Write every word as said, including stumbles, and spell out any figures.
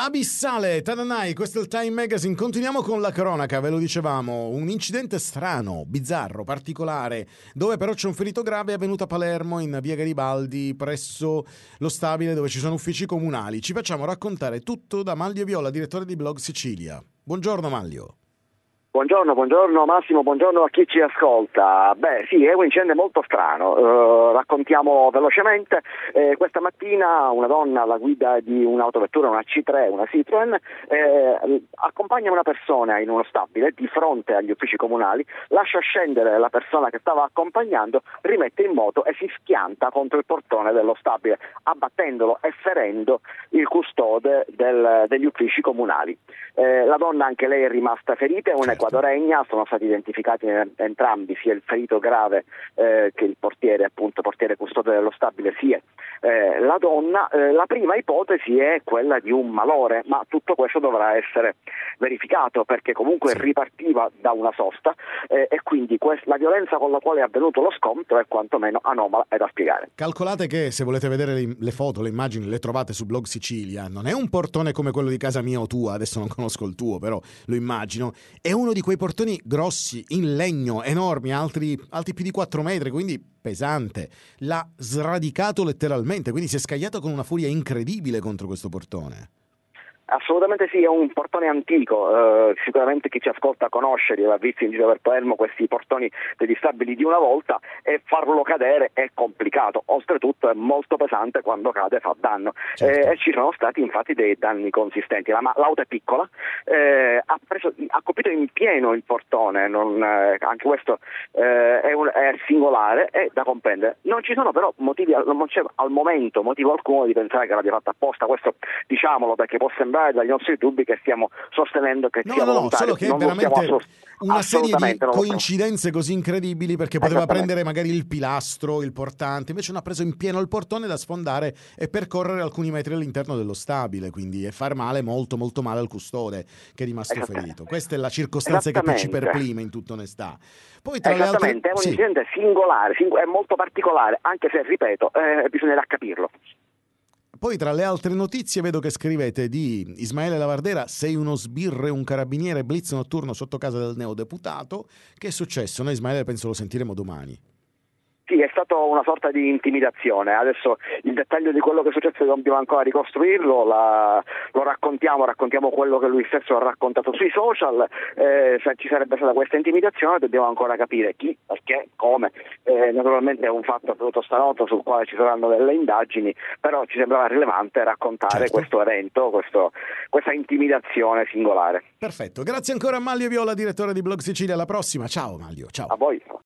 Abissale, Tananai, questo è il Time Magazine. Continuiamo con la cronaca, ve lo dicevamo. Un incidente strano, bizzarro, particolare, dove però c'è un ferito grave, è avvenuto a Palermo, in via Garibaldi, presso lo stabile dove ci sono uffici comunali. Ci facciamo raccontare tutto da Manlio Viola, direttore di Blog Sicilia. Buongiorno Manlio. Buongiorno, buongiorno Massimo, buongiorno a chi ci ascolta. Beh sì, è un incidente molto strano, uh, raccontiamo velocemente. Eh, questa mattina una donna alla guida di un'autovettura, una C tre, una Citroen, eh, accompagna una persona in uno stabile di fronte agli uffici comunali, lascia scendere la persona che stava accompagnando, rimette in moto e si schianta contro il portone dello stabile, abbattendolo e ferendo il custode del, degli uffici comunali. Eh, la donna anche lei è rimasta ferita, è un'equadoregna, sono stati identificati entrambi, sia il ferito grave eh, che il portiere, appunto portiere custode dello stabile, sia eh, la donna. Eh, la prima ipotesi è quella di un malore, ma tutto questo dovrà essere verificato perché comunque sì. ripartiva da una sosta eh, e quindi quest- la violenza con la quale è avvenuto lo scontro è quantomeno anomala e da spiegare. Calcolate che se volete vedere le, le foto, le immagini, le trovate su Blog Sicilia. Non è un portone come quello di casa mia o tua, adesso non conosco il tuo, però lo immagino. È uno di quei portoni grossi, in legno, enormi, altri, alti più di quattro metri, quindi pesante. L'ha sradicato letteralmente, quindi si è scagliato con una furia incredibile contro questo portone. Assolutamente sì, è un portone antico, eh, sicuramente chi ci ascolta conosce, li aveva visti in giro per Palermo questi portoni degli stabili di una volta, e farlo cadere è complicato, oltretutto è molto pesante, quando cade fa danno. Certo. eh, e ci sono stati infatti dei danni consistenti. La, ma l'auto è piccola, eh, ha, preso, ha colpito in pieno il portone, non, eh, anche questo eh, è, un, è singolare e da comprendere. Non ci sono però motivi, non c'è al momento motivo alcuno di pensare che l'abbia fatta apposta, questo diciamolo perché può sembrare dagli nostri dubbi che stiamo sostenendo che no, sia no, volontario. No, solo che non è veramente assolut- una serie di non coincidenze così incredibili, perché poteva prendere magari il pilastro, il portante, invece non ha preso in pieno il portone da sfondare e percorrere alcuni metri all'interno dello stabile, quindi e far male, molto molto male al custode che è rimasto ferito. Questa è la circostanza che più ci perplima, in tutta onestà. Poi tra le altre... è un sì. incidente singolare, sing- è molto particolare, anche se ripeto, eh, bisognerà capirlo. Poi tra le altre notizie vedo che scrivete di Ismaele Lavardera: sei uno sbirro e un carabiniere, blitz notturno sotto casa del neodeputato. Che è successo? Noi Ismaele penso lo sentiremo domani. Sì, è stata una sorta di intimidazione. Adesso il dettaglio di quello che è successo dobbiamo ancora ricostruirlo, la, lo raccontiamo, raccontiamo quello che lui stesso ha raccontato sui social. Eh, se ci sarebbe stata questa intimidazione dobbiamo ancora capire chi, perché, come. Eh, naturalmente è un fatto avvenuto stanotte sul quale ci saranno delle indagini, però ci sembrava rilevante raccontare certo. questo evento, questo, questa intimidazione singolare. Perfetto, grazie ancora a Manlio Viola, direttore di Blog Sicilia. Alla prossima, ciao Manlio, ciao. A voi.